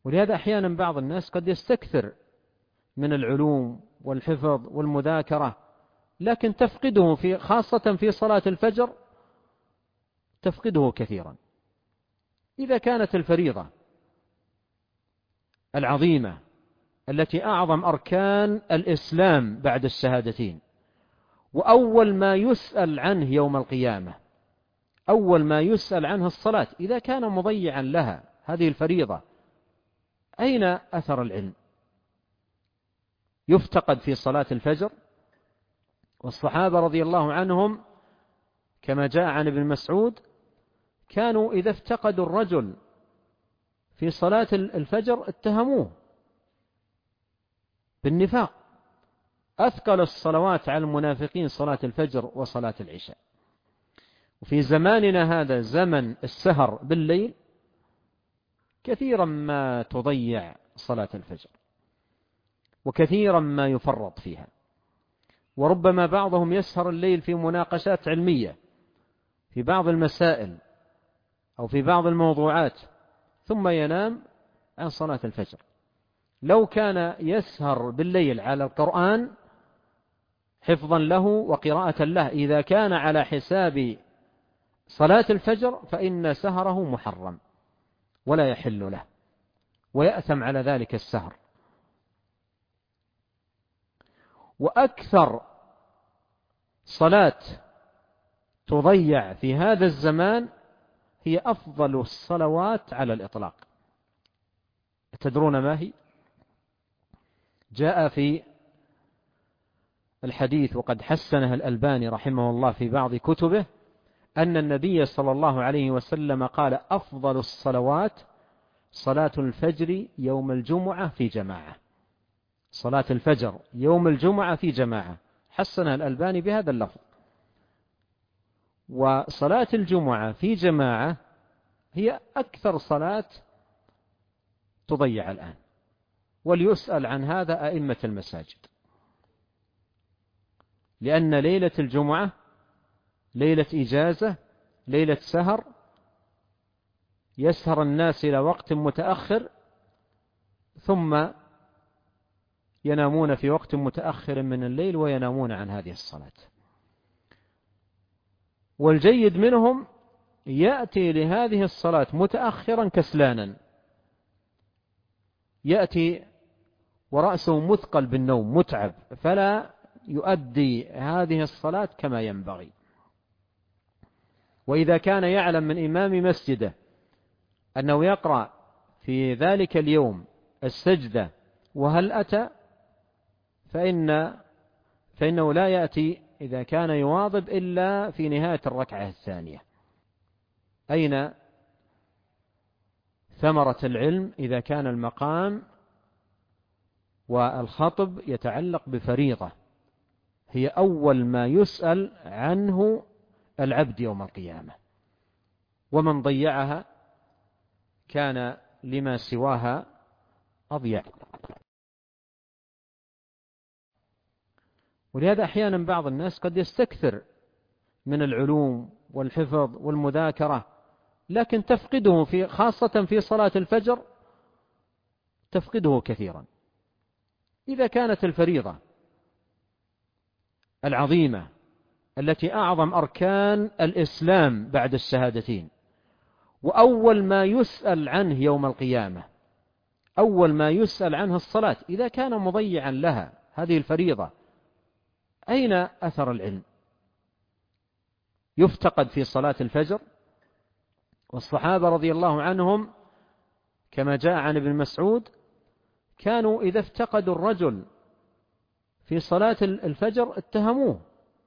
ولهذا أحيانا بعض الناس قد يستكثر من العلوم والحفظ والمذاكرة، لكن تفقده خاصة في صلاة الفجر تفقده كثيرا. إذا كانت الفريضة العظيمة التي أعظم أركان الإسلام بعد الشهادتين، وأول ما يسأل عنه يوم القيامة، أول ما يسأل عنه الصلاة، إذا كان مضيعا لها هذه الفريضة، أين أثر العلم؟ يفتقد في صلاة الفجر. والصحابة رضي الله عنهم كما جاء عن ابن مسعود كانوا إذا افتقدوا الرجل في صلاة الفجر اتهموه بالنفاق. أثقل الصلوات على المنافقين صلاة الفجر وصلاة العشاء. وفي زماننا هذا زمن السهر بالليل كثيرا ما تضيع صلاة الفجر، وكثيرا ما يفرط فيها، وربما بعضهم يسهر الليل في مناقشات علمية في بعض المسائل أو في بعض الموضوعات ثم ينام عن صلاة الفجر. لو كان يسهر بالليل على القرآن حفظا له وقراءة له، إذا كان على حساب صلاة الفجر فإن سهره محرم ولا يحل له، ويأثم على ذلك السهر. وأكثر صلاة تضيع في هذا الزمان هي أفضل الصلوات على الإطلاق. تدرون ما هي؟ جاء في الحديث وقد حسنه الألباني رحمه الله في بعض كتبه أن النبي صلى الله عليه وسلم قال: أفضل الصلوات صلاة الفجر يوم الجمعة في جماعة. صلاة الفجر يوم الجمعة في جماعة، حسنها الألباني بهذا اللفظ. وصلاة الجمعة في جماعة هي أكثر صلاة تضيع الآن، وليسأل عن هذا أئمة المساجد، لأن ليلة الجمعة ليلة إجازة، ليلة سهر، يسهر الناس إلى وقت متأخر ثم ينامون في وقت متأخر من الليل وينامون عن هذه الصلاة. والجيد منهم يأتي لهذه الصلاة متأخرا كسلانا، يأتي ورأسه مثقل بالنوم متعب، فلا يؤدي هذه الصلاة كما ينبغي. وإذا كان يعلم من إمام مسجده أنه يقرأ في ذلك اليوم السجدة وهل أتى فإنه لا يأتي إذا كان يواظب إلا في نهاية الركعة الثانية. أين ثمرة العلم إذا كان المقام والخطب يتعلق بفريضة هي أول ما يسأل عنه العبد يوم القيامة، ومن ضيعها كان لما سواها أضيع. ولهذا أحيانا بعض الناس قد يستكثر من العلوم والحفظ والمذاكرة، لكن تفقده خاصة في صلاة الفجر تفقده كثيرا. إذا كانت الفريضة العظيمة التي أعظم أركان الإسلام بعد الشهادتين، وأول ما يسأل عنه يوم القيامة، أول ما يسأل عنه الصلاة، إذا كان مضيعا لها هذه الفريضة، أين أثر العلم؟ يفتقد في صلاة الفجر. والصحابة رضي الله عنهم كما جاء عن ابن مسعود كانوا إذا افتقدوا الرجل في صلاة الفجر اتهموه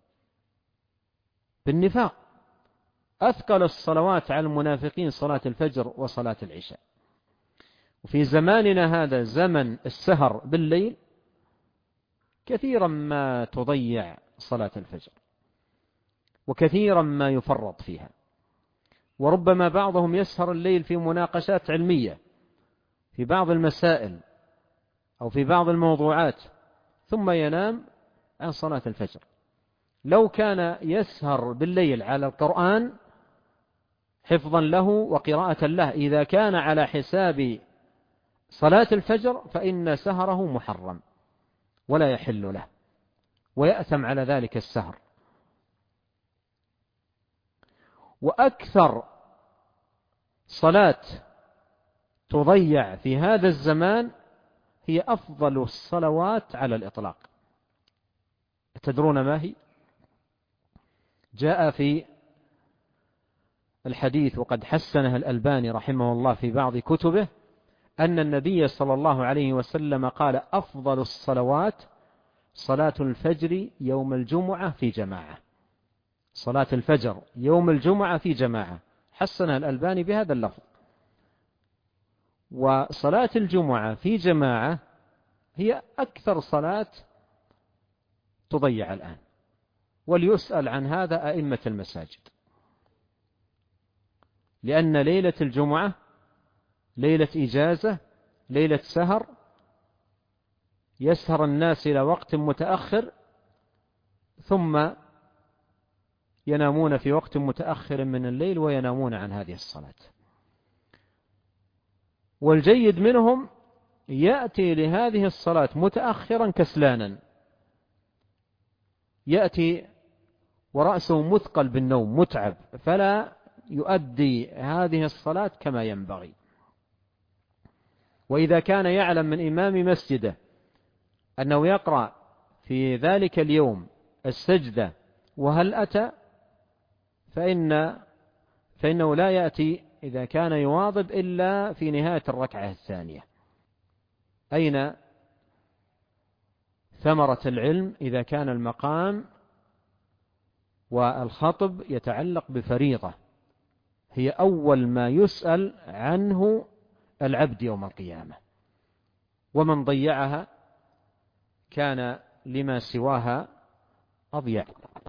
بالنفاق. أثقل الصلوات على المنافقين صلاة الفجر وصلاة العشاء. وفي زماننا هذا زمن السهر بالليل كثيرا ما تضيع صلاة الفجر، وكثيرا ما يفرط فيها، وربما بعضهم يسهر الليل في مناقشات علمية في بعض المسائل أو في بعض الموضوعات ثم ينام عن صلاة الفجر. لو كان يسهر بالليل على القرآن حفظا له وقراءة له، إذا كان على حساب صلاة الفجر فإن سهره محرم ولا يحل له، ويأثم على ذلك السهر. وأكثر صلاة تضيع في هذا الزمان هي أفضل الصلوات على الإطلاق. تدرون ما هي؟ جاء في الحديث، وقد حسنه الألباني رحمه الله في بعض كتبه، أن النبي صلى الله عليه وسلم قال: أفضل الصلوات صلاة الفجر يوم الجمعة في جماعة. صلاة الفجر يوم الجمعة في جماعة، حسنها الألباني بهذا اللفظ. وصلاة الجمعة في جماعة هي أكثر صلاة تضيع الآن، وليسأل عن هذا أئمة المساجد، لأن ليلة الجمعة ليلة إجازة، ليلة سهر، يسهر الناس إلى وقت متأخر ثم ينامون في وقت متأخر من الليل وينامون عن هذه الصلاة. والجيد منهم يأتي لهذه الصلاة متأخرا كسلانا، يأتي ورأسه مثقل بالنوم متعب، فلا يؤدي هذه الصلاة كما ينبغي. وإذا كان يعلم من إمام مسجده أنه يقرأ في ذلك اليوم السجدة وهل أتى، فإنه لا يأتي إذا كان يواظب إلا في نهاية الركعة الثانية. أين ثمرة العلم إذا كان المقام والخطب يتعلق بفريضة هي أول ما يسأل عنه العبد يوم القيامة، ومن ضيعها كان لما سواها أضيع.